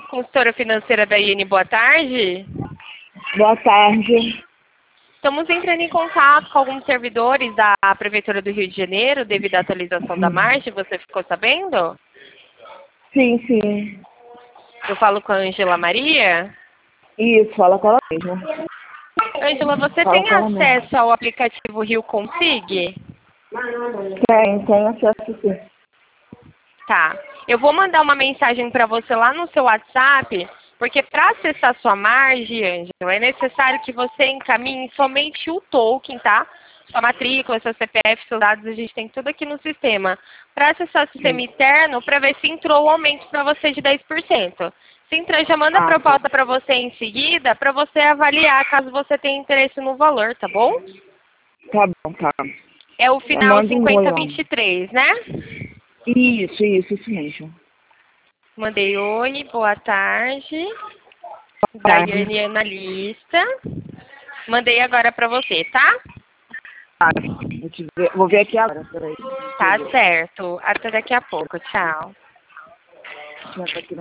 Consultora financeira da IN, boa tarde. Boa tarde. Estamos entrando em contato com alguns servidores da Prefeitura do Rio de Janeiro devido à atualização da margem. Você ficou sabendo? Sim, sim. Eu falo com a Ângela Maria. Isso, fala com ela mesmo. Ângela, você Fala tem com ela mesmo. acesso ao aplicativo Rio Consig? Tem acesso sim. Tá. Eu vou mandar uma mensagem para você lá no seu WhatsApp, porque para acessar sua margem, Ângela, é necessário que você encaminhe somente o token, tá? Sua matrícula, seu CPF, seus dados, a gente tem tudo aqui no sistema. Para acessar o sistema interno, para ver se entrou o aumento para você de 10%. Se entrar, já manda a Ah, proposta para você em seguida, para você avaliar caso você tenha interesse no valor, tá bom? tá bom, tá. É o Eu final mando um oi, ó. 5023, né? Isso mesmo. Mandei oi, boa tarde. Boa tarde. Daiane analista. Mandei agora pra você, tá? Ah, vou ver aqui agora, peraí. Tá certo. Até daqui a pouco. Tchau. Já tá aqui